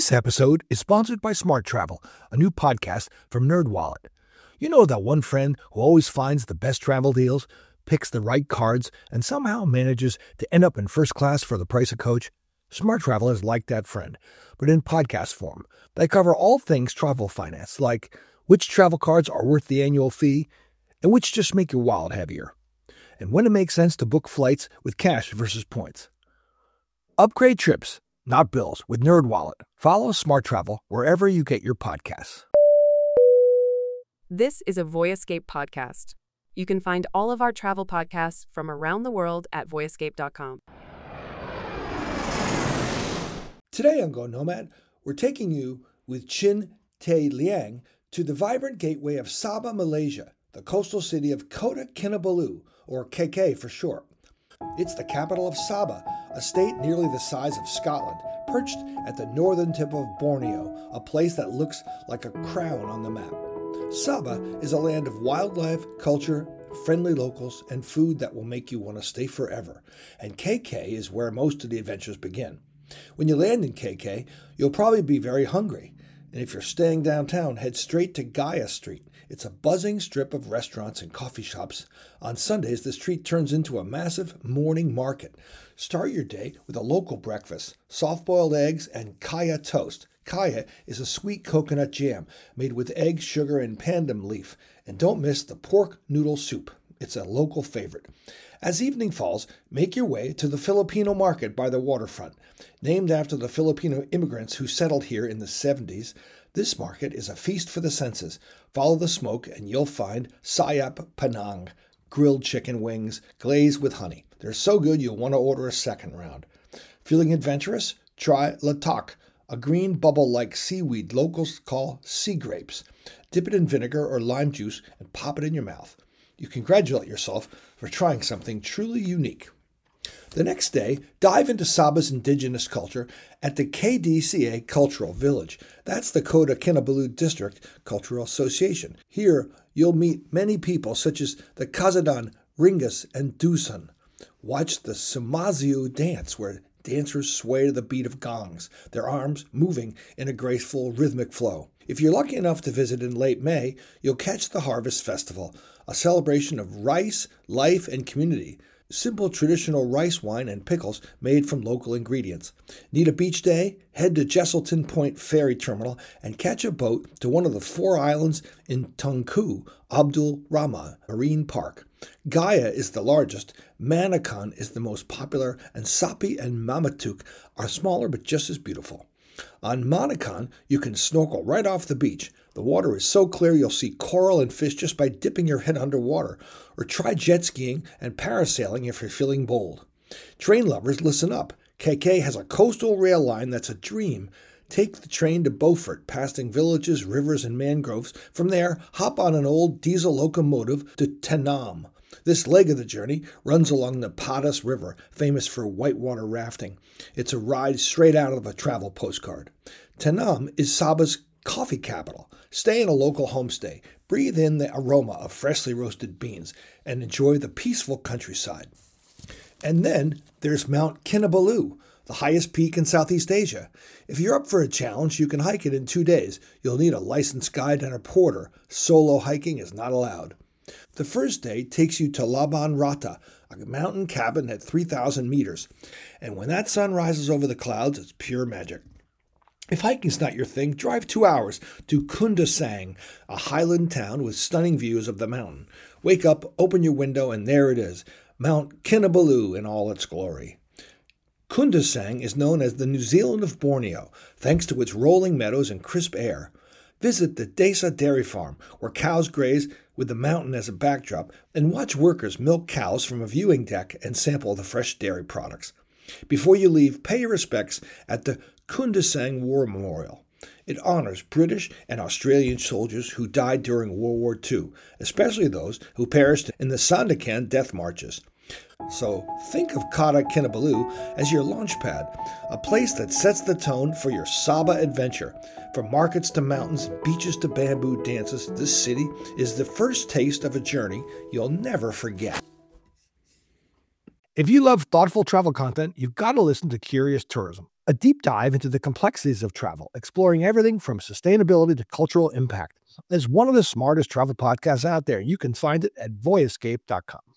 This episode is sponsored by Smart Travel, a new podcast from NerdWallet. You know that one friend who always finds the best travel deals, picks the right cards, and somehow manages to end up in first class for the price of coach? Smart Travel is like that friend, but in podcast form. They cover all things travel finance, like which travel cards are worth the annual fee and which just make your wallet heavier, and when it makes sense to book flights with cash versus points. Upgrade trips, not bills, with NerdWallet. Follow Smart Travel wherever you get your podcasts. This is a Voyescape podcast. You can find all of our travel podcasts from around the world at voyescape.com. Today on Go Nomad, we're taking you with Chin Tay Liang to the vibrant gateway of Sabah, Malaysia, the coastal city of Kota Kinabalu, or KK for short. It's the capital of Sabah, a state nearly the size of Scotland, perched at the northern tip of Borneo, a place that looks like a crown on the map. Sabah is a land of wildlife, culture, friendly locals, and food that will make you want to stay forever. And KK is where most of the adventures begin. When you land in KK, you'll probably be very hungry. And if you're staying downtown, head straight to Gaya Street. It's a buzzing strip of restaurants and coffee shops. On Sundays, the street turns into a massive morning market. Start your day with a local breakfast, soft-boiled eggs and kaya toast. Kaya is a sweet coconut jam made with egg, sugar, and pandan leaf. And don't miss the pork noodle soup. It's a local favorite. As evening falls, make your way to the Filipino market by the waterfront. Named after the Filipino immigrants who settled here in the 70s, this market is a feast for the senses. Follow the smoke and you'll find sayap panang, grilled chicken wings glazed with honey. They're so good you'll want to order a second round. Feeling adventurous? Try latak, a green bubble-like seaweed locals call sea grapes. Dip it in vinegar or lime juice and pop it in your mouth. You congratulate yourself for trying something truly unique. The next day, dive into Sabah's indigenous culture at the KDCA Cultural Village. That's the Kota Kinabalu District Cultural Association. Here, you'll meet many people such as the Kazadan, Ringas, and Dusun. Watch the Sumaziu dance, where dancers sway to the beat of gongs, their arms moving in a graceful, rhythmic flow. If you're lucky enough to visit in late May, you'll catch the Harvest Festival, a celebration of rice, life, and community. Simple traditional rice wine and pickles made from local ingredients. Need a beach day? Head to Jesselton Point Ferry Terminal and catch a boat to one of the 4 islands in Tungku Abdul Rahman Marine Park. Gaya is the largest, Manakan is the most popular, and Sapi and Mamatuk are smaller but just as beautiful. On Manakan, you can snorkel right off the beach. The water is so clear you'll see coral and fish just by dipping your head underwater. Or try jet skiing and parasailing if you're feeling bold. Train lovers, listen up. KK has a coastal rail line that's a dream. Take the train to Beaufort, passing villages, rivers, and mangroves. From there, hop on an old diesel locomotive to Tenam. This leg of the journey runs along the Padas River, famous for whitewater rafting. It's a ride straight out of a travel postcard. Tenam is Sabah's coffee capital. Stay in a local homestay, breathe in the aroma of freshly roasted beans, and enjoy the peaceful countryside. And then there's Mount Kinabalu, the highest peak in Southeast Asia. If you're up for a challenge, you can hike it in 2 days. You'll need a licensed guide and a porter. Solo hiking is not allowed. The first day takes you to Laban Rata, a mountain cabin at 3,000 meters. And when that sun rises over the clouds, it's pure magic. If hiking's not your thing, drive 2 hours to Kundasang, a highland town with stunning views of the mountain. Wake up, open your window, and there it is, Mount Kinabalu in all its glory. Kundasang is known as the New Zealand of Borneo, thanks to its rolling meadows and crisp air. Visit the Desa Dairy Farm, where cows graze with the mountain as a backdrop, and watch workers milk cows from a viewing deck and sample the fresh dairy products. Before you leave, pay your respects at the Kundasang War Memorial. It honors British and Australian soldiers who died during World War II, especially those who perished in the Sandakan death marches. So think of Kota Kinabalu as your launch pad, a place that sets the tone for your Sabah adventure. From markets to mountains, beaches to bamboo dances, this city is the first taste of a journey you'll never forget. If you love thoughtful travel content, you've got to listen to Curious Tourism. a deep dive into the complexities of travel, exploring everything from sustainability to cultural impact. It's one of the smartest travel podcasts out there. You can find it at voyescape.com.